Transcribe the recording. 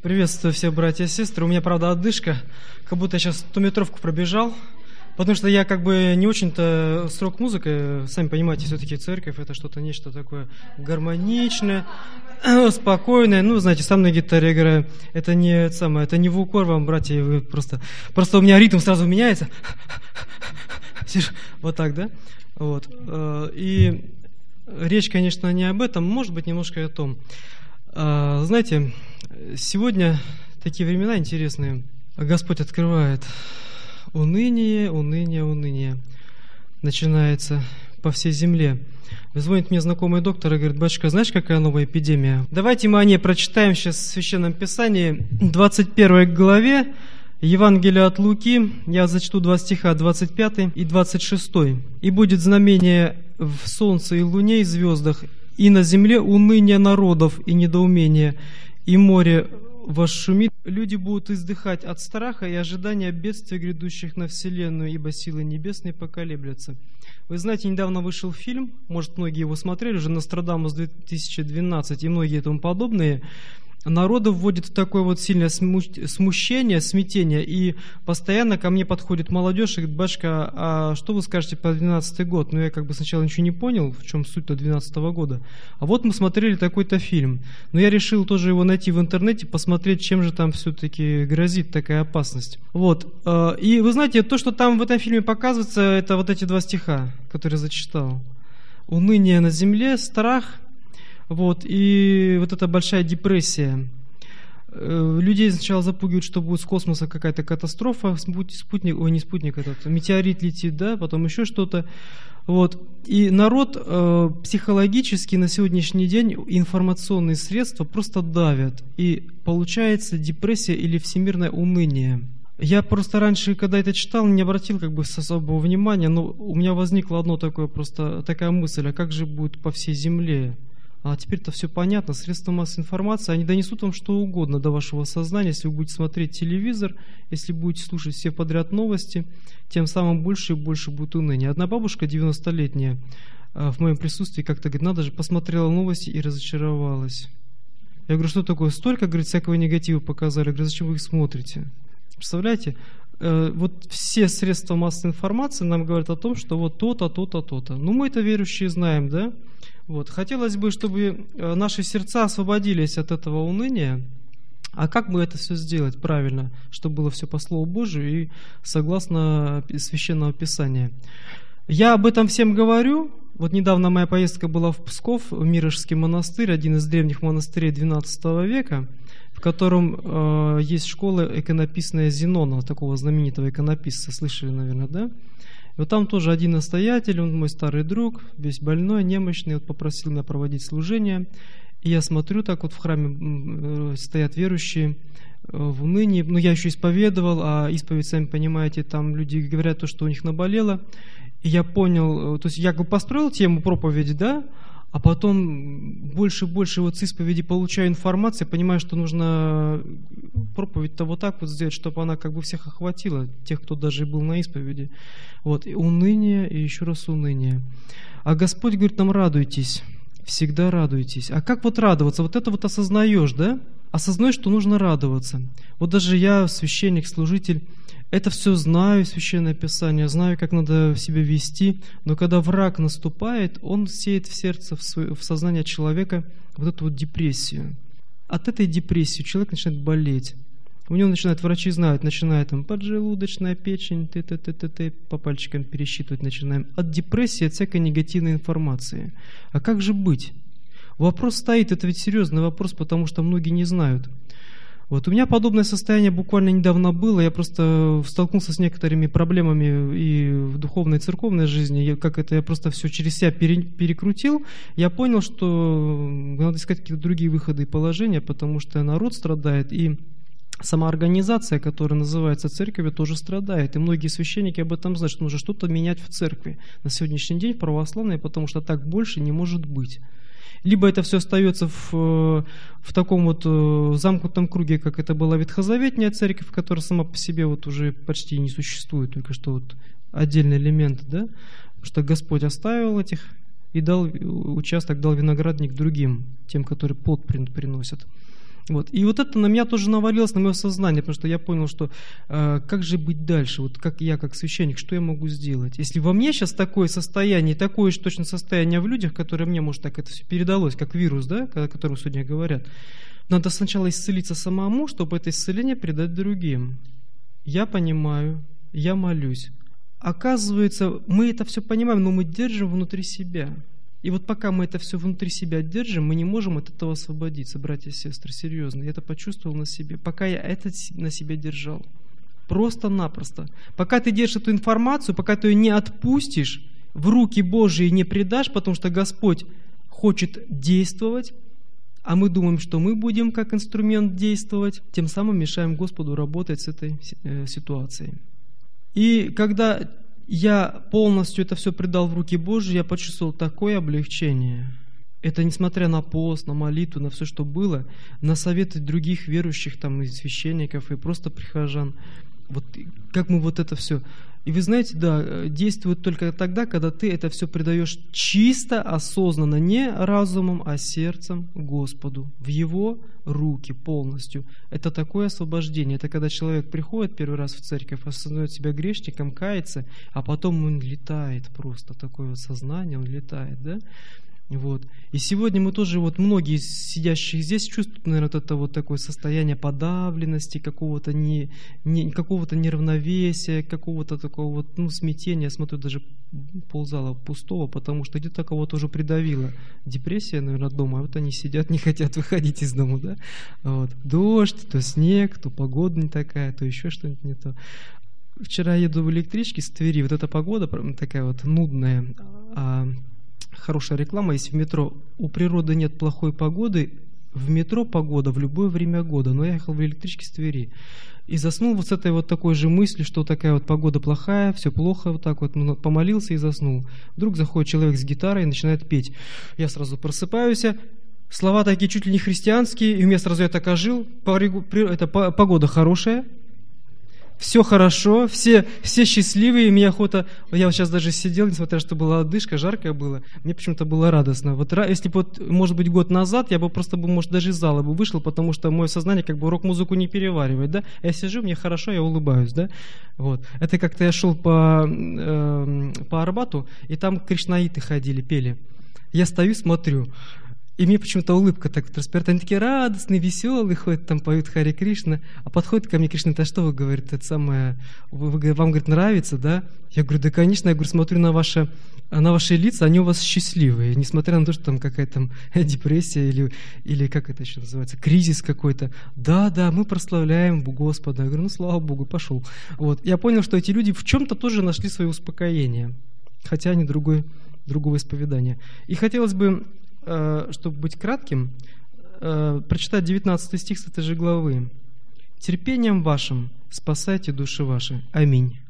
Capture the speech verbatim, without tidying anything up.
Приветствую всех, братья и сестры. У меня, правда, одышка, как будто я сейчас стометровку пробежал, потому что я как бы не очень-то с рок-музыкой, сами понимаете, все-таки церковь это что-то, нечто такое гармоничное, спокойное. Ну, знаете, сам на гитаре играю. Это не самое, это не в укор вам, братья, вы просто, просто у меня ритм сразу меняется. Вот так, да? Вот. И речь, конечно, не об этом, может быть, немножко и о том. Знаете, сегодня такие времена интересные. Господь открывает уныние, уныние, уныние. Начинается по всей земле. Звонит мне знакомый доктор и говорит: батюшка, знаешь, какая новая эпидемия? Давайте мы о ней прочитаем сейчас в Священном Писании, двадцать первой главе Евангелия от Луки. Я зачту два стиха, двадцать пятый и двадцать шестой. «И будет знамение в солнце и луне и звездах, и на земле уныние народов и недоумение, и море восшумит. Люди будут издыхать от страха и ожидания бедствий, грядущих на вселенную, ибо силы небесные поколеблются». Вы знаете, недавно вышел фильм, может, многие его смотрели, уже «Нострадамус две тысячи двенадцать» и многие тому подобные. Народу вводит в такое вот сильное смущение, смятение, и постоянно ко мне подходит молодежь и говорит: батюшка, а что вы скажете про двенадцатый год? Ну, я как бы сначала ничего не понял, в чем суть-то двенадцатого года. А вот мы смотрели такой-то фильм. Но я решил тоже его найти в интернете, посмотреть, чем же там все-таки грозит такая опасность. Вот. И вы знаете, то, что там в этом фильме показывается, это вот эти два стиха, которые я зачитал. Уныние на земле, страх. Вот, и вот эта большая депрессия. Людей сначала запугивают, что будет с космоса какая-то катастрофа, спутник, ой, не спутник, этот метеорит летит, да, потом еще что-то. Вот. И народ э, психологически на сегодняшний день информационные средства просто давят. И получается депрессия или всемирное уныние. Я просто раньше, когда это читал, не обратил как бы с особого внимания, но у меня возникло одно такое, просто такая мысль: а как же будет по всей земле? А теперь-то все понятно, средства массовой информации, они донесут вам что угодно до вашего сознания. Если вы будете смотреть телевизор, если будете слушать все подряд новости, тем самым больше и больше будет уныние. Одна бабушка девяностолетняя в моем присутствии как-то говорит: надо же, посмотрела новости и разочаровалась. Я говорю: что такое? Столько, говорит, всякого негатива показали. Я говорю: зачем вы их смотрите? Представляете? Вот все средства массовой информации нам говорят о том, что вот то-то, то-то, то-то. Ну, мы это верующие знаем, да? Вот. Хотелось бы, чтобы наши сердца освободились от этого уныния. А как бы это все сделать правильно, чтобы было все по Слову Божию и согласно Священного Писания? Я об этом всем говорю. Вот недавно моя поездка была в Псков, в Мирожский монастырь, один из древних монастырей двенадцатого века, в котором э, есть школа иконописная Зенона, такого знаменитого иконописца, слышали, наверное, да? И вот там тоже один настоятель, он мой старый друг, весь больной, немощный, вот попросил меня проводить служение. И я смотрю, так вот в храме стоят верующие в унынии. Ну, я еще исповедовал, а исповедь, сами понимаете, там люди говорят то, что у них наболело. И я понял, то есть я построил тему проповеди, да, а потом больше и больше вот с исповеди получаю информацию, понимаю, что нужно проповедь-то вот так вот сделать, чтобы она как бы всех охватила, тех, кто даже был на исповеди. Вот, и уныние, и еще раз уныние. А Господь говорит нам: радуйтесь, всегда радуйтесь. А как вот радоваться? Вот это вот осознаешь, да? Осознаешь, что нужно радоваться. Вот даже я, священник, служитель, это все знаю, Священное Писание, знаю, как надо себя вести, но когда враг наступает, он сеет в сердце, в, свое, в сознание человека вот эту вот депрессию. От этой депрессии человек начинает болеть. У него начинают, врачи знают, начинает там поджелудочная печень, т-т-т-т-т, по пальчикам пересчитывать начинаем. От депрессии, от всякой негативной информации. А как же быть? Вопрос стоит, это ведь серьезный вопрос, потому что многие не знают. Вот у меня подобное состояние буквально недавно было. Я просто столкнулся с некоторыми проблемами и в духовной, и церковной жизни. Я, как это я просто все через себя пере, перекрутил. Я понял, что надо искать какие-то другие выходы и положения, потому что народ страдает, и сама организация, которая называется церковью, тоже страдает. И многие священники об этом знают, что нужно что-то менять в церкви на сегодняшний день, в православной, потому что так больше не может быть. Либо это все остается в, в таком вот замкнутом круге, как это была ветхозаветная церковь, которая сама по себе вот уже почти не существует, только что вот отдельный элемент, да? Потому что Господь оставил этих и дал участок, дал виноградник другим, тем, которые плод приносят. Вот. И вот это на меня тоже навалилось, на мое сознание, потому что я понял, что э, как же быть дальше, вот как я, как священник, что я могу сделать? Если во мне сейчас такое состояние, такое же точно состояние в людях, которое мне, может, так это все передалось, как вирус, да, о котором сегодня говорят, надо сначала исцелиться самому, чтобы это исцеление передать другим. Я понимаю, я молюсь. Оказывается, мы это все понимаем, но мы держим внутри себя. И вот пока мы это все внутри себя держим, мы не можем от этого освободиться, братья и сестры, серьезно. Я это почувствовал на себе, пока я это на себе держал. Просто-напросто. Пока ты держишь эту информацию, пока ты ее не отпустишь, в руки Божьи не предашь, потому что Господь хочет действовать, а мы думаем, что мы будем как инструмент действовать, тем самым мешаем Господу работать с этой э, ситуацией. И когда я полностью это все предал в руки Божьи, я почувствовал такое облегчение. Это несмотря на пост, на молитву, на все, что было, на советы других верующих, там, и священников, и просто прихожан. Вот как мы вот это все... И вы знаете, да, действует только тогда, когда ты это все предаешь чисто, осознанно, не разумом, а сердцем Господу, в Его руки полностью. Это такое освобождение. Это когда человек приходит первый раз в церковь, осознает себя грешником, кается, а потом он летает просто, такое вот сознание, он летает, да? Вот. И сегодня мы тоже, вот многие сидящие здесь чувствуют, наверное, вот это вот такое состояние подавленности, какого-то, не, не, какого-то неравновесия, какого-то такого вот, ну, смятения. Я смотрю, даже ползала пустого, потому что где-то кого-то уже придавила депрессия, наверное, дома, а вот они сидят, не хотят выходить из дома, да? Вот. Дождь, то снег, то погода не такая, то еще что-нибудь не то. Вчера еду в электричке с Твери, вот эта погода такая вот нудная, а хорошая реклама, если в метро у природы нет плохой погоды, в метро погода в любое время года. Но я ехал в электричке с Твери и заснул вот с этой вот такой же мыслью, что такая вот погода плохая, все плохо, вот так вот, ну, помолился и заснул. Вдруг заходит человек с гитарой и начинает петь. Я сразу просыпаюсь, слова такие чуть ли не христианские, и у меня сразу я так ожил, это погода хорошая, все хорошо, все, все счастливые, и мне охота, я вот сейчас даже сидел, несмотря на то, что была одышка, жаркое было, мне почему-то было радостно. Вот если бы, вот, может быть, год назад, я бы просто, бы, может, даже из зала бы вышел, потому что мое сознание как бы рок-музыку не переваривает, да, я сижу, мне хорошо, я улыбаюсь, да, вот. Это как-то я шел по, э, по Арбату, и там кришнаиты ходили, пели. Я стою, смотрю, и мне почему-то улыбка так вот распирает. Они такие радостные, веселые, ходят, там поют Харе Кришна. А подходит ко мне Кришна, это что вы, говорит, это самое, вы, вы, вам, говорит, нравится, да? Я говорю, да, конечно. Я говорю, смотрю на ваши, на ваши лица, они у вас счастливые, несмотря на то, что там какая-то там депрессия или, или как это еще называется, кризис какой-то. Да, да, мы прославляем Господа. Я говорю, ну, слава Богу, пошел. Вот. Я понял, что эти люди в чем-то тоже нашли свое успокоение, хотя они другой, другого исповедания. И хотелось бы, чтобы быть кратким, прочитать девятнадцатый стих с этой же главы. «Терпением вашим спасайте души ваши. Аминь».